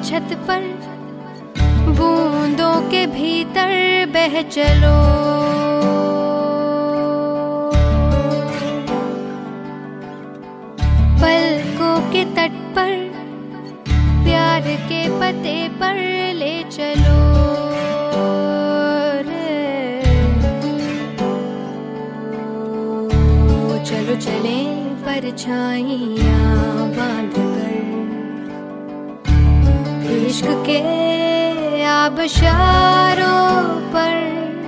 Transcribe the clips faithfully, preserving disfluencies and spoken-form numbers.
छत पर बूंदों के भीतर बह चलो। पलकों के तट पर प्यार के पते पर ले चलो रे। चलो चले परछाइयाँ बांध कर इश्क के आबशारों पर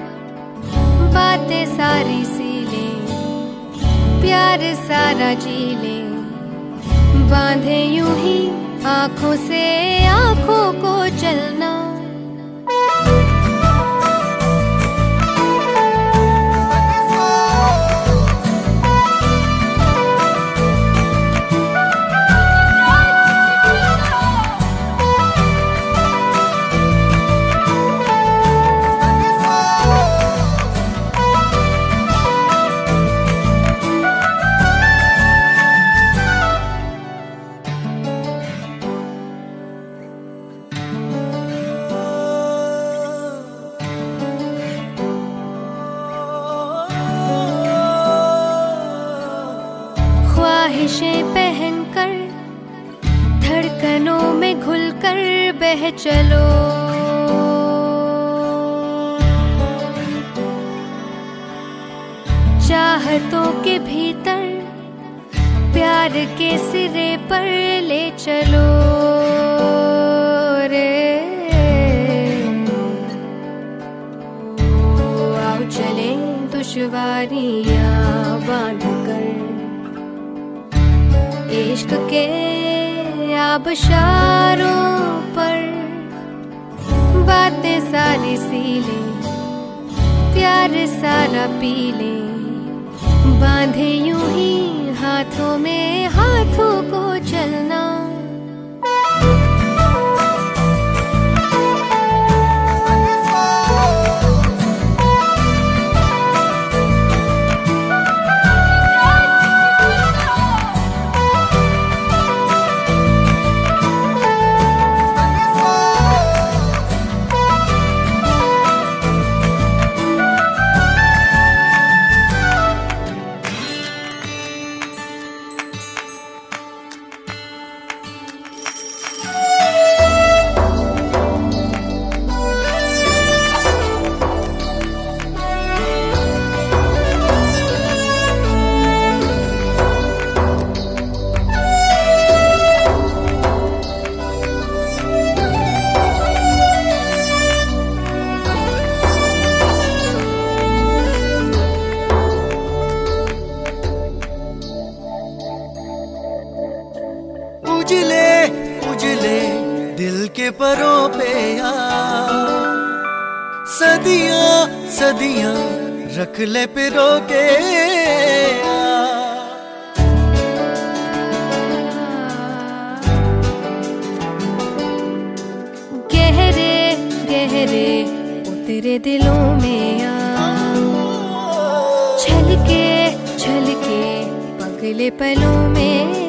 बातें सारी सी ले, प्यार सारा जी ले, बांधे यूं ही आँखों से आँखों को चलना। ख्वाहिशें पहनकर धड़कनों में घुलकर बह चलो। चाहतों के भीतर प्यार के सिरे पर ले चलो रे। आओ चले दुश्वारियाँ बांध कर इश्क के आबशारों पर बातें सारी सी ले, प्यार सारा पी ले, बांधे यूं ही हाथों में हाथों को चलना। उजले उजले दिल के परों पे यार, सदियां सदियां रख ले पिरो के गहरे गहरे तेरे दिलों में आ, छलके छलके पगले पलों में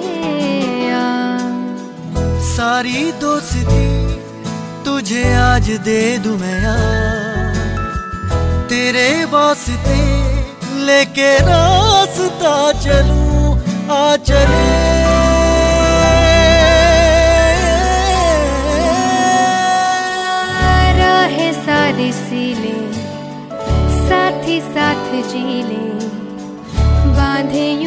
सारी दोस्ती तुझे आज दे दूं मैं यार, तेरे वास्ते लेके रास्ता चलूं आ चले। राहें सारी सी ले, साथ ही साथ जी ले, बांधे